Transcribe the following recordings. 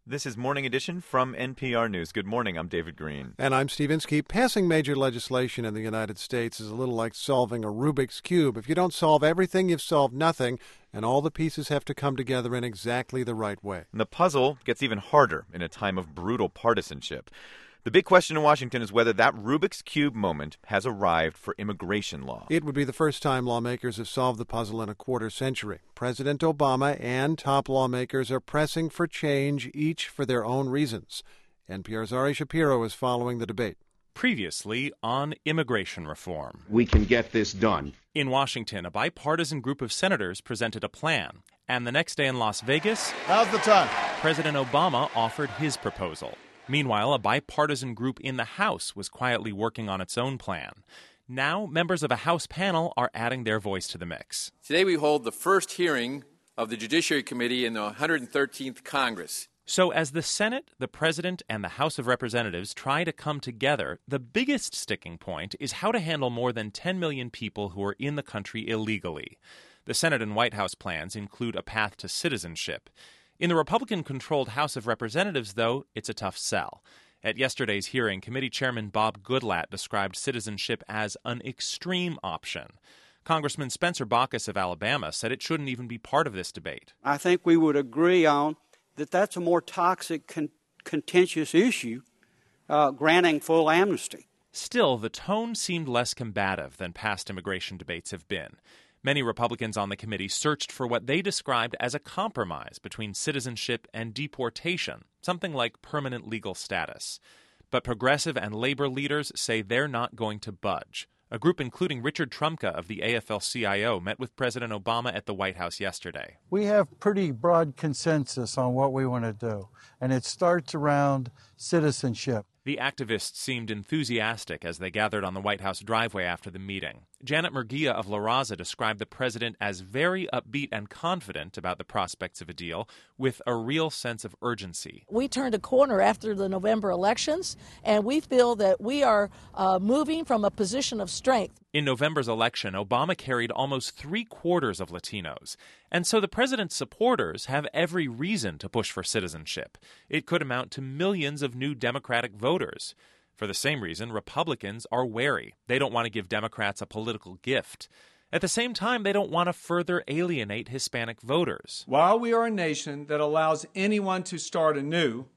This is Morning Edition from NPR News. Good morning, I'm David Green. And I'm Steve Inskeep. Passing major legislation in the United States is a little like solving a Rubik's Cube. If you don't solve everything, you've solved nothing, and all the pieces have to come together in exactly the right way. And the puzzle gets even harder in a time of brutal partisanship. The big question in Washington is whether that Rubik's Cube moment has arrived for immigration law. It would be the first time lawmakers have solved the puzzle in a quarter century. President Obama and top lawmakers are pressing for change, each for their own reasons. NPR's Ari Shapiro is following the debate. Previously on immigration reform. We can get this done. In Washington, a bipartisan group of senators presented a plan. And the next day in Las Vegas, now's the time. President Obama offered his proposal. Meanwhile, a bipartisan group in the House was quietly working on its own plan. Now, members of a House panel are adding their voice to the mix. Today we hold the first hearing of the Judiciary Committee in the 113th Congress. So as the Senate, the President, and the House of Representatives try to come together, the biggest sticking point is how to handle more than 10 million people who are in the country illegally. The Senate and White House plans include a path to citizenship. In the Republican-controlled House of Representatives, though, it's a tough sell. At yesterday's hearing, Committee Chairman Bob Goodlatte described citizenship as an extreme option. Congressman Spencer Baucus of Alabama said it shouldn't even be part of this debate. I think we would agree on that that's a more toxic, contentious issue, granting full amnesty. Still, the tone seemed less combative than past immigration debates have been. Many Republicans on the committee searched for what they described as a compromise between citizenship and deportation, something like permanent legal status. But progressive and labor leaders say they're not going to budge. A group including Richard Trumka of the AFL-CIO met with President Obama at the White House yesterday. We have pretty broad consensus on what we want to do, and it starts around citizenship. The activists seemed enthusiastic as they gathered on the White House driveway after the meeting. Janet Murguia of La Raza described the president as very upbeat and confident about the prospects of a deal, with a real sense of urgency. We turned a corner after the November elections, and we feel that we are moving from a position of strength. In November's election, Obama carried almost 3/4 of Latinos. And so the president's supporters have every reason to push for citizenship. It could amount to millions of new Democratic voters. For the same reason, Republicans are wary. They don't want to give Democrats a political gift. At the same time, they don't want to further alienate Hispanic voters. While we are a nation that allows anyone to start anew,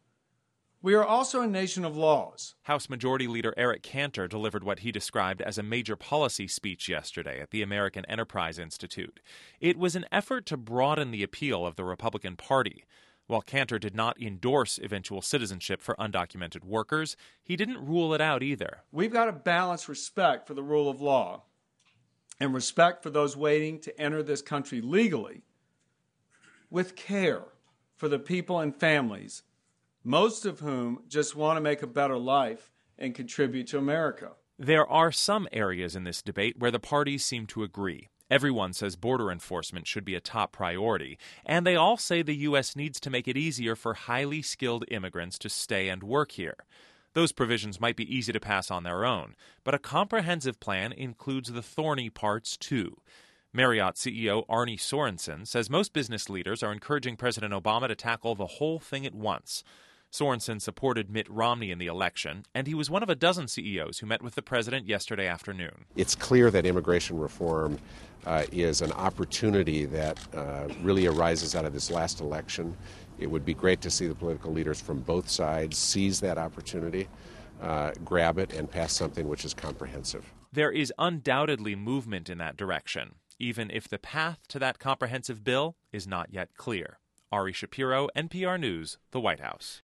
we are also a nation of laws. House Majority Leader Eric Cantor delivered what he described as a major policy speech yesterday at the American Enterprise Institute. It was an effort to broaden the appeal of the Republican Party. While Cantor did not endorse eventual citizenship for undocumented workers, he didn't rule it out either. We've got to balance respect for the rule of law and respect for those waiting to enter this country legally with care for the people and families, most of whom just want to make a better life and contribute to America. There are some areas in this debate where the parties seem to agree. Everyone says border enforcement should be a top priority, and they all say the U.S. needs to make it easier for highly skilled immigrants to stay and work here. Those provisions might be easy to pass on their own, but a comprehensive plan includes the thorny parts too. Marriott CEO Arne Sorensen says most business leaders are encouraging President Obama to tackle the whole thing at once. Sorensen supported Mitt Romney in the election, and he was one of a dozen CEOs who met with the president yesterday afternoon. It's clear that immigration reform is an opportunity that really arises out of this last election. It would be great to see the political leaders from both sides seize that opportunity, grab it, and pass something which is comprehensive. There is undoubtedly movement in that direction, even if the path to that comprehensive bill is not yet clear. Ari Shapiro, NPR News, the White House.